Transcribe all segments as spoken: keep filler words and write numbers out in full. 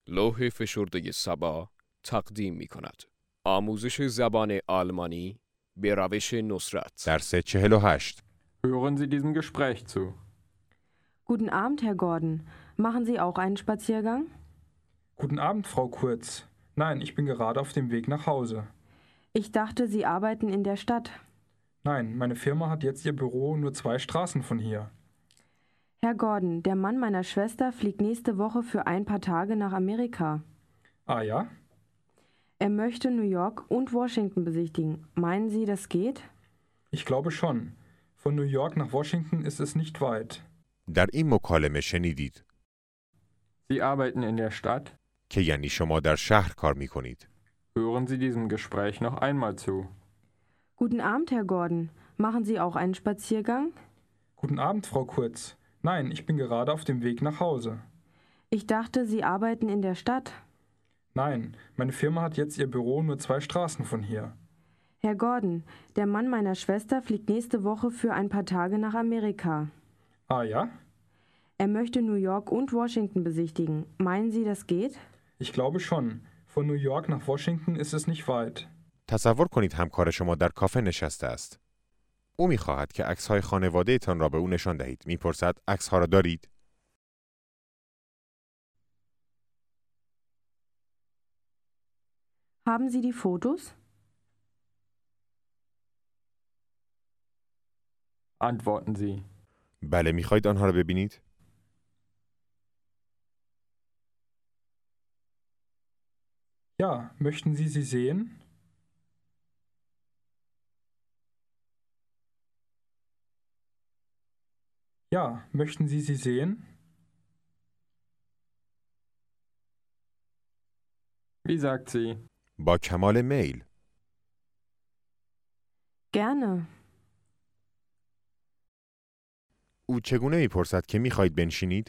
لوح فشرده سبا تقدیم می کند. آموزش زبان آلمانی به روش نصرت. درس چهل و هشت. Hören Sie diesem Gespräch zu. Guten Abend, Herr Gordon. Machen Sie auch einen Spaziergang? Guten Abend, Frau Kurz. Nein, ich bin gerade auf dem Weg nach Hause. Ich dachte, Sie arbeiten in der Stadt. Nein, meine Firma hat jetzt ihr Büro nur zwei Straßen von hier. Herr Gordon, der Mann meiner Schwester fliegt nächste Woche für ein paar Tage nach Amerika. Ah ja? Er möchte New York und Washington besichtigen. Meinen Sie, das geht? Ich glaube schon. Von New York nach Washington ist es nicht weit. در این مکالمه شنیدید Sie arbeiten in der Stadt. که یعنی شما در شهر کار می کنید. Hören Sie diesem Gespräch noch einmal zu. Guten Abend, Herr Gordon. Machen Sie auch einen Spaziergang? Guten Abend, Frau Kurz. Nein, ich bin gerade auf dem Weg nach Hause. Ich dachte, Sie arbeiten in der Stadt. Nein, meine Firma hat jetzt ihr Büro nur zwei Straßen von hier. Herr Gordon, der Mann meiner Schwester fliegt nächste Woche für ein paar Tage nach Amerika. Ah ja? Er möchte New York und Washington besichtigen. Meinen Sie, das geht? Ich glaube schon. Von New York nach Washington ist es nicht weit. تصور کنید همکار شما در کافه نشسته است. او می خواهد که عکس‌های خانواده تان را به او نشان دهید. می پرسد عکس‌ها را دارید؟ Haben Sie die Fotos? Antworten Sie. بله، می خواهید آنها را ببینید؟ Ja, möchten Sie sie sehen? Ja, möchten Sie sie sehen? Wie sagt sie? با کمال میل. Gerne. او چگونه می پرسد که می خواهید بنشینید؟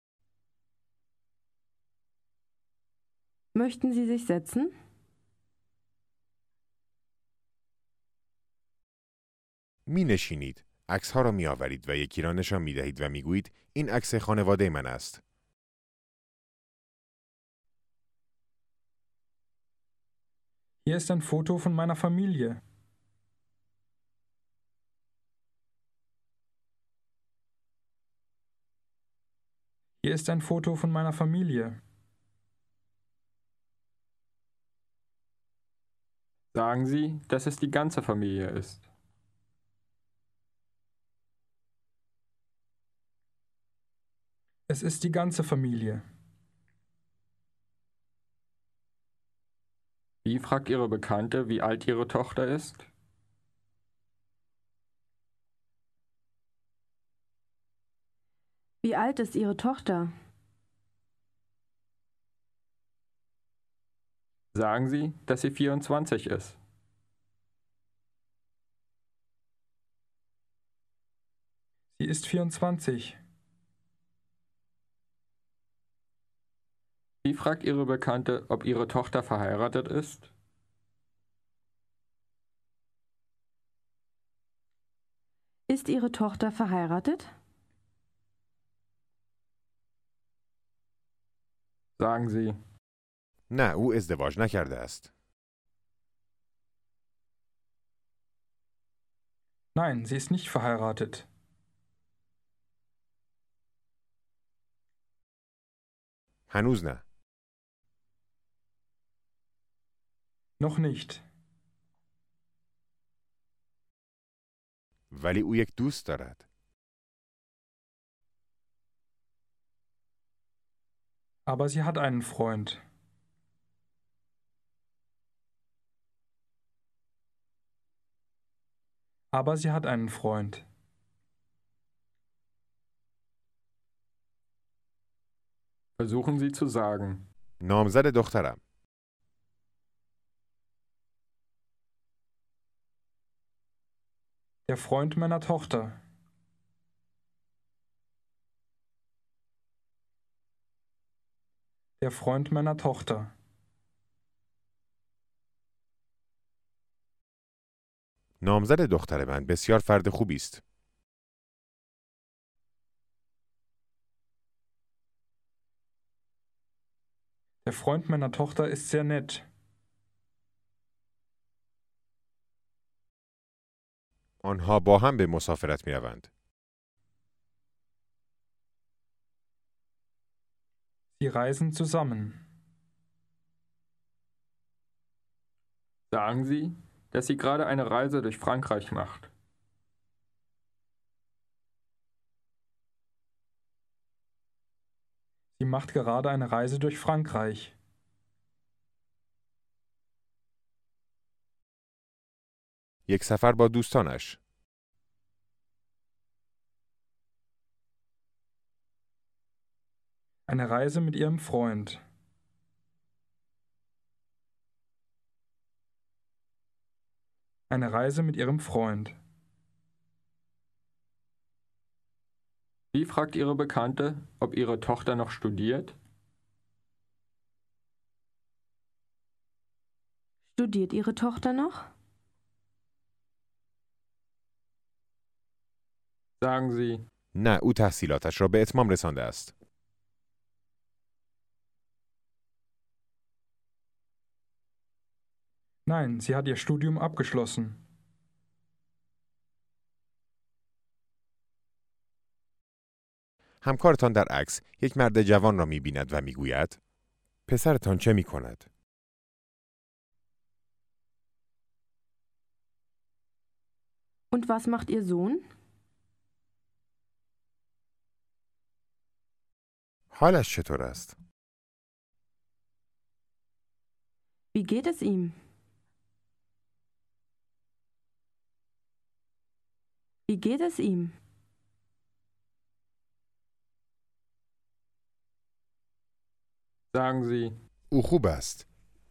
Möchten Sie sich setzen? می نشینید. عکس‌ها را می آورید و یکی را نشان می دهید و می گویید این عکس خانواده من است. Hier ist ein Foto von meiner Familie. Hier ist ein Foto von meiner Familie. Sagen Sie, dass es die ganze Familie ist. Es ist die ganze Familie. Wie fragt Ihre Bekannte, wie alt Ihre Tochter ist? Wie alt ist Ihre Tochter? Sagen Sie, dass sie vierundzwanzig ist. Sie ist vierundzwanzig. Wie fragt Ihre Bekannte, ob Ihre Tochter verheiratet ist? Ist Ihre Tochter verheiratet? Sagen Sie. نه، او ازدواج نکرده است. Nein, sie ist nicht verheiratet. هنوز نه. Noch nicht. ولی او یک دوست دارد. Aber sie hat einen Freund. Aber sie hat einen Freund. Versuchen Sie zu sagen. نامزد دخترم. Der Freund meiner Tochter. Der Freund meiner Tochter. نامزد دختر من بسیار فرد خوبی است. Der Freund meiner Tochter ist sehr nett. آنها با هم به مسافرت می روند. Sie reisen zusammen. Sagen Sie, dass sie gerade eine Reise durch Frankreich macht. Sie macht gerade eine Reise durch Frankreich. یک سفر با دوستانش. Eine Reise mit ihrem Freund. Eine Reise mit ihrem Freund. Wie fragt Ihre Bekannte, ob ihre Tochter noch studiert? Studiert Ihre Tochter noch? Sagen Sie, نه، او تحصیلاتش را به اتمام رسانده است. Nein, sie hat ihr Studium abgeschlossen. همکارتان در عکس یک مرد جوان را می بیند و می گوید پسرتان چه می کند؟ Und was macht Ihr Sohn? حالش چطور است؟ Wie geht es ihm? Wie geht es ihm? sagen Sie, او خوب است.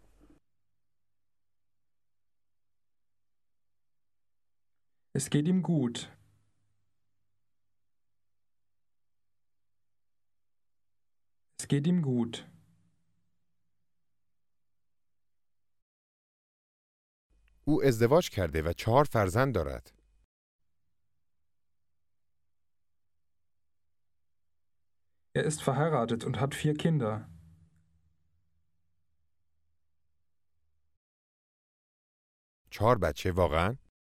Es geht ihm gut. Es geht ihm gut. او ازدواج کرده و چهار فرزند دارد. Er ist verheiratet und hat vier Kinder. چهار بچه واقعا؟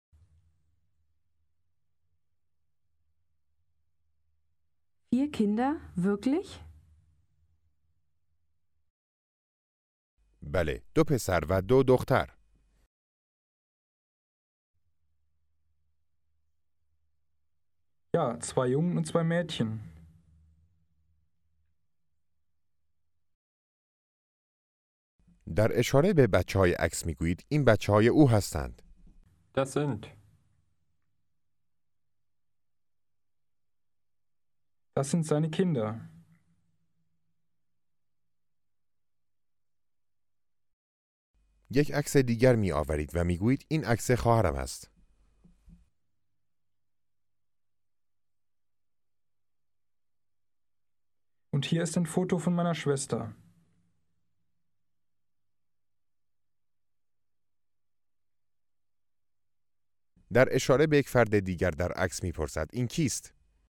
Vier Kinder? Wirklich? بله، دو پسر و دو دختر. Ja, zwei Jungen und zwei Mädchen. در اشاره به بچه های عکس می گویید این بچه های او هستند. das sind. Das sind seine Kinder. یک عکس دیگر می آورید و می گویید این عکس خواهرم است. Und hier ist ein Foto von meiner Schwester. در اشاره به یک فرد دیگر در عکس می پرسد این کیست؟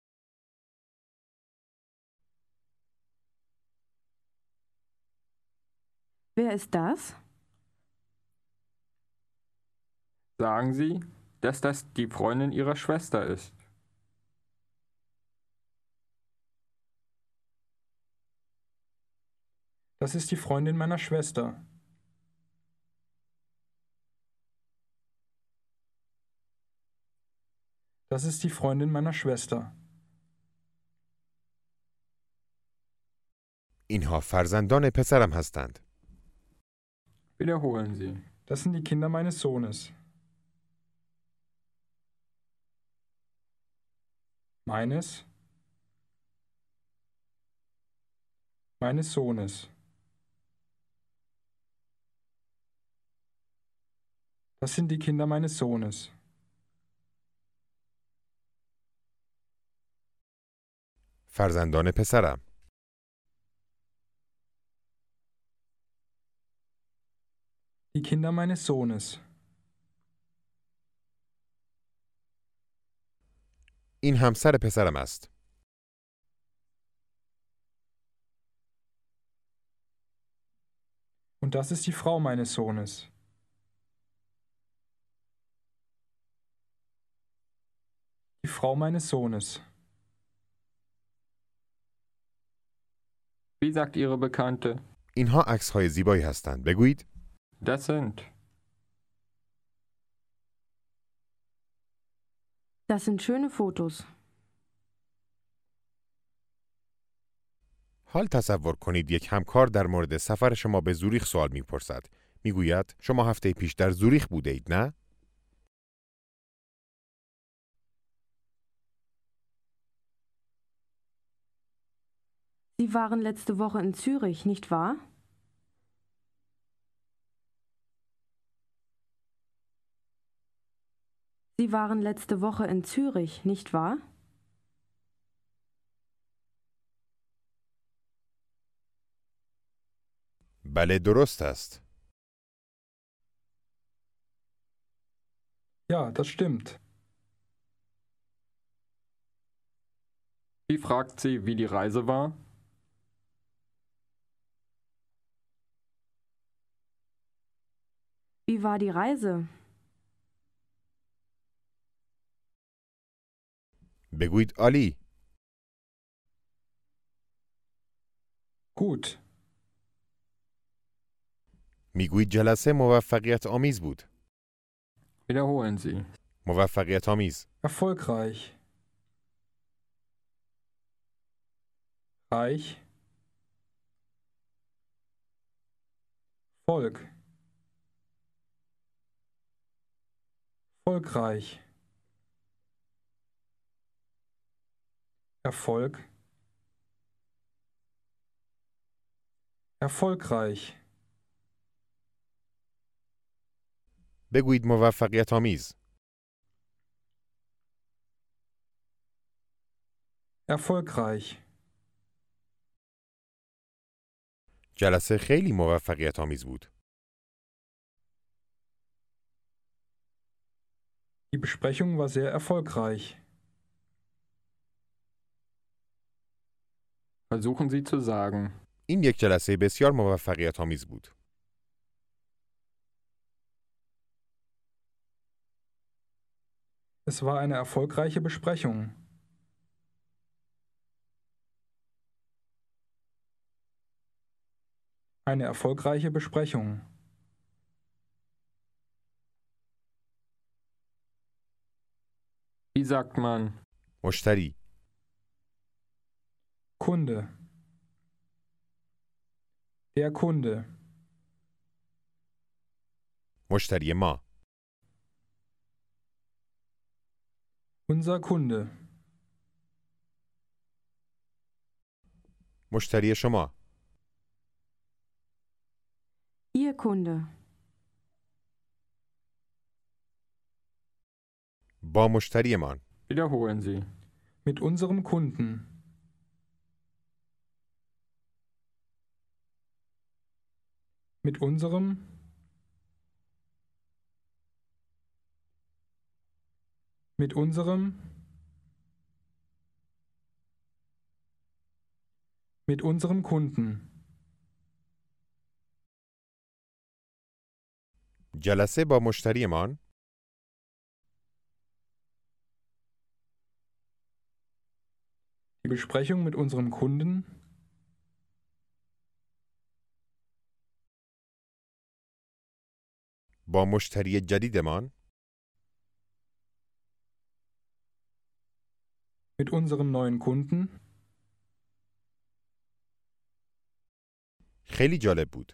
Wer ist das? Sagen Sie, dass das die Freundin Ihrer Schwester ist. Das ist die Freundin meiner Schwester. Das ist die Freundin meiner Schwester. اینها فرزندان پسرم هستند. Wiederholen Sie. Das sind die Kinder meines Sohnes. Meines? Meines Sohnes. Das sind die Kinder meines Sohnes. فرزندان پسرم. Die Kinder meines Sohnes. این همسر پسرم است. . Und das ist die Frau meines Sohnes. Die Frau meines Sohnes. Wie sagt Ihre Bekannte? اینها عکس‌های زیبایی هستند. بگویید. Das sind. Das sind schöne Fotos. حال تصور کنید یک همکار در مورد سفر شما به زوریخ سوال می‌پرسد. میگوید شما هفته پیش در زوریخ بوده اید، نه؟ Sie waren letzte Woche in Zürich, nicht wahr? Sie waren letzte Woche in Zürich, nicht wahr? بله درست است. Ja, das stimmt. Wie fragt sie, wie die Reise war? Wie war die Reise? بگویید عالی. Gut. میگویید جلسه موفقیت آمیز بود. Wiederholen Sie. موفقیت آمیز. Erfolgreich. Reich. Volk. Volkreich. Erfolg. Erfolgreich. بگویید موفقیت آمیز. Erfolgreich. جلسه خیلی موفقیت آمیز بود. Die Besprechung war sehr erfolgreich. Versuchen Sie zu sagen. این یک جلسه بسیار موفقیت آمیز بود. Es war eine erfolgreiche Besprechung. Eine erfolgreiche Besprechung. Wie sagt man? مشتری. Kunde. Der Kunde. مشتری ما. Unser Kunde. مشتری شما. Ihr Kunde. با مشتری مان. Wiederholen Sie. Mit unserem Kunden. Mit unserem. Mit unserem. Mit unserem Kunden. جلسه با مشتری مان. Die Besprechung mit unserem Kunden. با مشتری جدیدمان. Mit unserem neuen Kunden. خیلی جالب بود.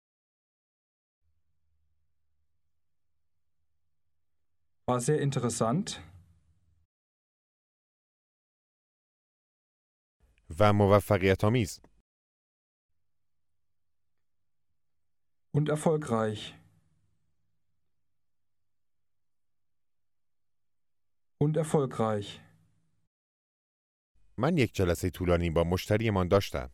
War sehr interessant. و موفقیت آمیز. Und erfolgreich. Und erfolgreich. من یک جلسه طولانی با مشتری مان داشتم.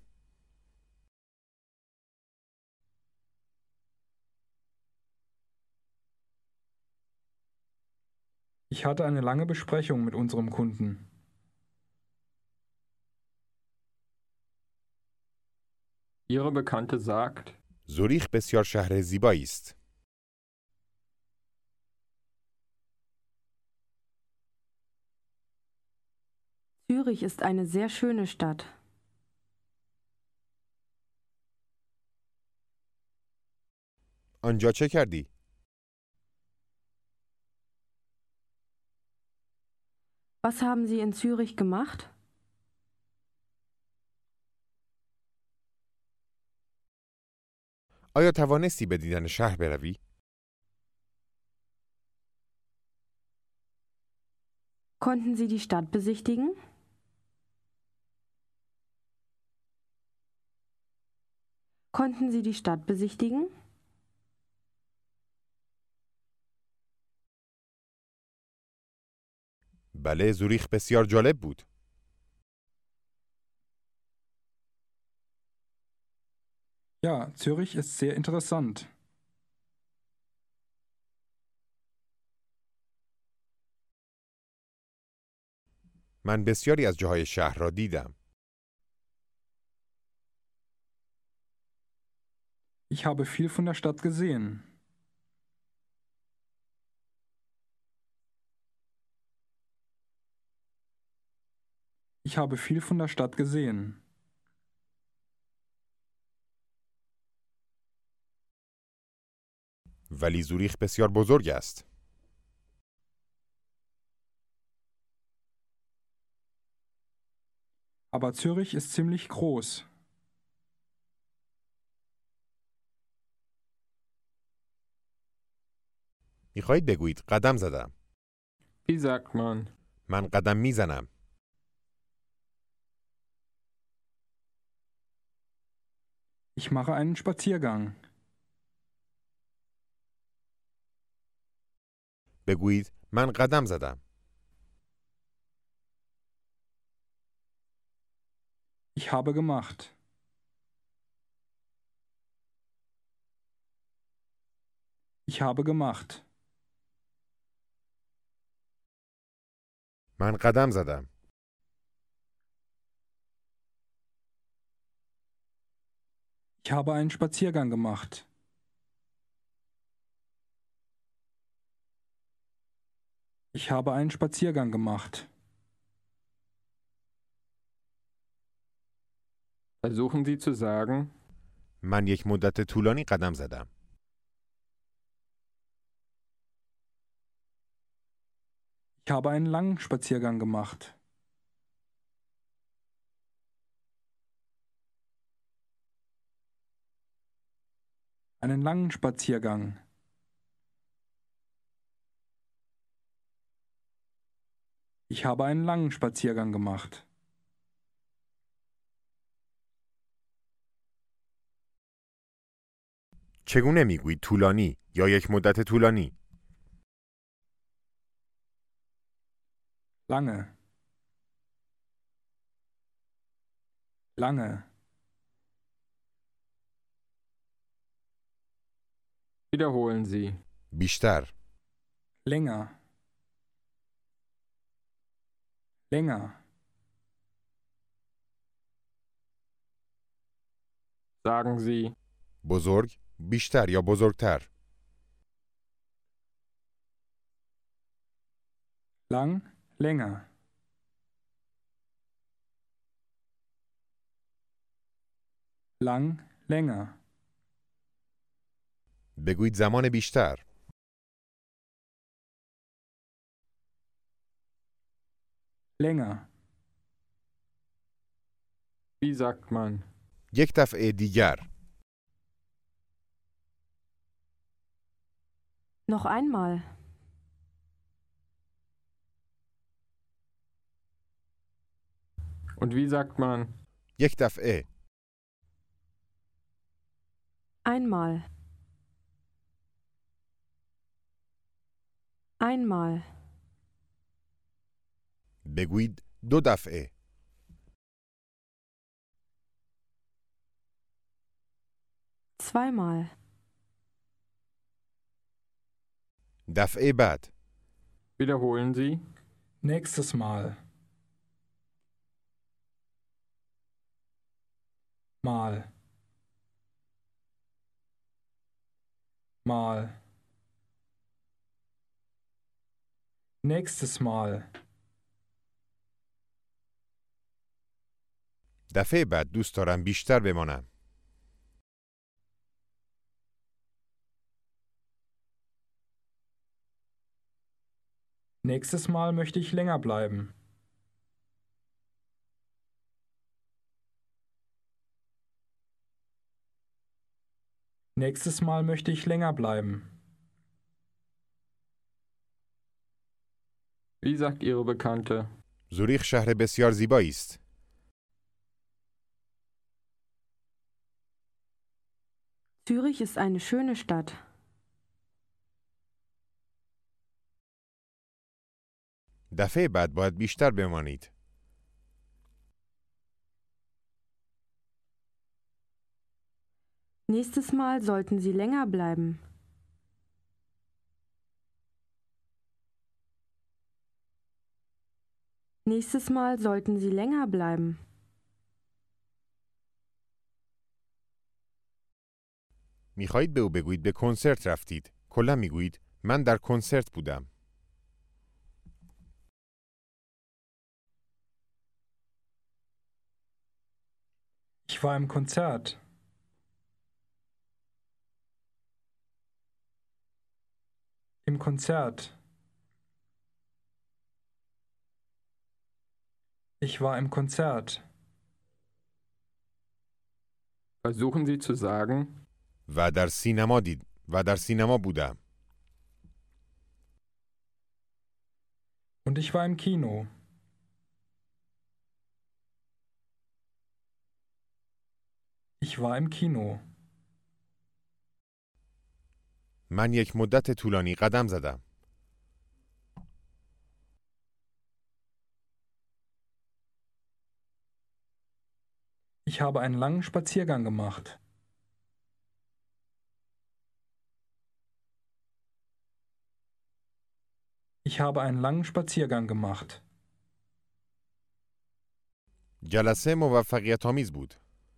Ich hatte eine lange Besprechung mit unserem Kunden. Ihre Bekannte sagt. زوریخ بسیار شهر زیبایی است. Zürich ist eine sehr schöne Stadt. آنجا چه کردی؟ Was haben Sie in Zürich gemacht? آیا توانستی به دیدن شهر بروی؟ Konnten Sie die Stadt besichtigen? Konnten Sie die Stadt besichtigen? بله، زوریخ بسیار جالب بود. Ja, Zürich ist sehr interessant. من بسیاری از جاهای شهر را دیدم. Ich habe viel von der Stadt gesehen. Ich habe viel von der Stadt gesehen. ولی زوریخ بسیار بزرگ است. Aber Zürich ist ziemlich groß. میخواهید بگویید قدم زدم. Wie sagt man? من قدم میزنم. Ich mache einen Spaziergang. بگویید من قدم زدم. Ich habe gemacht. Ich habe gemacht. من قدم زدم. Ich habe einen Spaziergang gemacht. Ich habe einen Spaziergang gemacht. Versuchen Sie zu sagen, من یک مدت طولانی قدم زدم. Ich habe einen langen Spaziergang gemacht. Einen langen Spaziergang. Ich habe einen langen Spaziergang gemacht. چگونه میگویید طولانی یا یک مدت طولانی؟ Lange. Lange. wiederholen Sie. بیشتر. Länger. Länger. Sagen Sie, بزرگ، بیشتر یا بزرگتر. Lang, länger. Lang, länger. بگویید زمان بیشتر. Länger. wie sagt man? یک دفعه دیگر. Noch einmal. Und wie sagt man? یک دفعه. Einmal. Einmal. بگویید دو دفعه. Zweimal. دفعه بعد. Wiederholen Sie. Nächstes Mal. Mal. Mal. Nächstes Mal. دفعه بعد دوست دارم بیشتر بمانم. Nächstes Mal möchte ich länger bleiben. Nächstes Mal möchte ich länger bleiben. Wie sagt Ihre Bekannte? زوریخ شهر بسیار زیبایی است. Zürich ist eine schöne Stadt. دفعه بعد باید بیشتر بمانید. Nächstes Mal sollten Sie länger bleiben. Nächstes Mal sollten Sie länger bleiben. میخواهید به او بگویید به کنسرت رفتید. کلا میگویید من در کنسرت بودم. Ich war im Konzert. Im Konzert. Ich war im Konzert. Versuchen Sie zu sagen, و در سینما دید و در سینما بودم. Und ich war im Kino. Ich war im Kino. من یک مدت طولانی قدم زدم. Ich habe einen langen Spaziergang gemacht. Ich habe einen langen Spaziergang gemacht. جلسه موفقیت آمیز بود.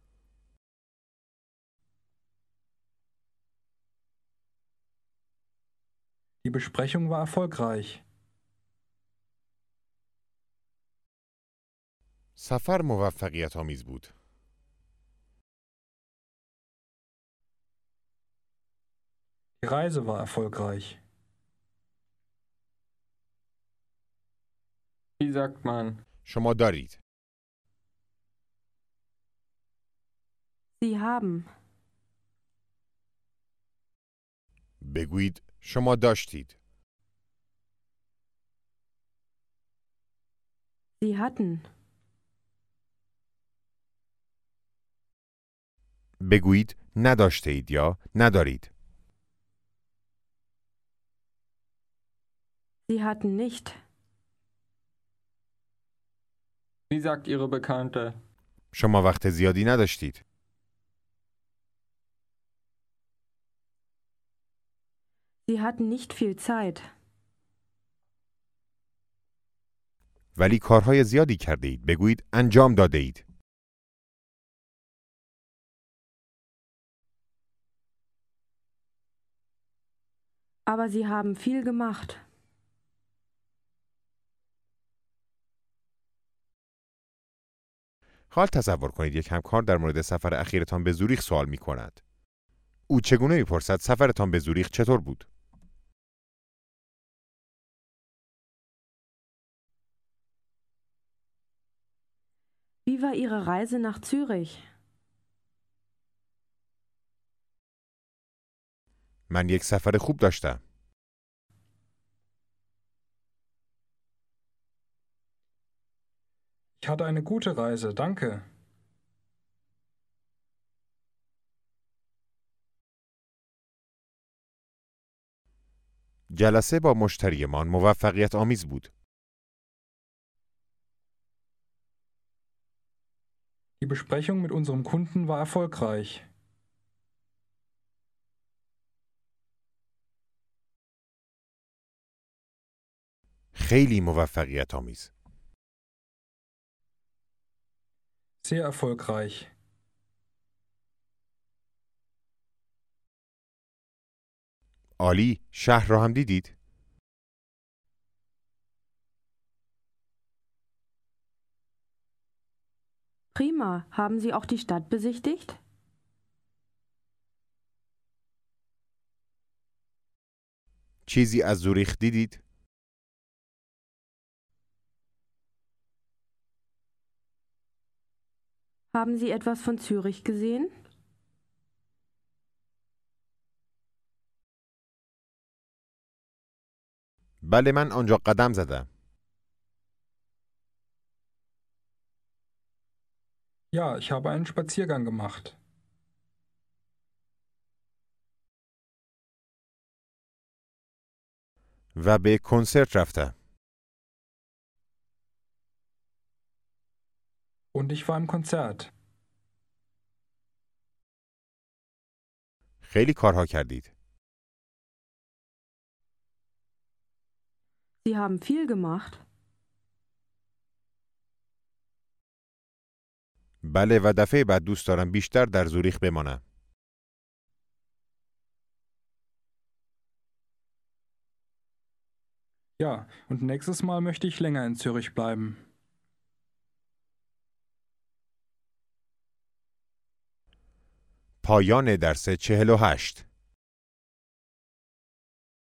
Die Besprechung war erfolgreich. سفر موفقیت آمیز بود. Die Reise war erfolgreich. wie sagt man? شما دارید. Sie haben. بگویید شما داشتید. Sie hatten. بگویید نداشته اید یا ندارید. Sie hatten nicht. Wie sagt Ihre Bekannte? شما وقت زیادی نداشتید. Sie hatten nicht viel Zeit. ولی کارهای زیادی کرده اید. بگویید انجام داده اید. Aber Sie haben viel gemacht. حال تصور کنید یک همکار در مورد سفر اخیرتان به زوریخ سوال می کند. او چگونه می پرسد سفرتان به زوریخ چطور بود؟ Wie war Ihre Reise nach Zürich? من یک سفر خوب داشتم. Ich hatte eine gute Reise, danke. جلسه با مشتریمان موفقیت آمیز بود. Die Besprechung mit unserem Kunden war erfolgreich. خیلی موفقیت آمیز. Sehr erfolgreich. عالی، شهر را هم دیدید؟ Prima. Haben Sie auch die Stadt besichtigt? چیزی از زوریخ دیدید؟ Haben Sie etwas von Zürich gesehen? بله، من آنجا قدم زدم. Ja, ich habe einen Spaziergang gemacht. و به کنسرت رفتم. Und ich war im Konzert. خیلی کارها کردید. Sie haben viel gemacht. بله و دفعه بعد دوست دارم بیشتر در زوریخ بمانم. Ja, und nächstes Mal möchte ich länger in Zürich bleiben. پایان درس چهل و هشت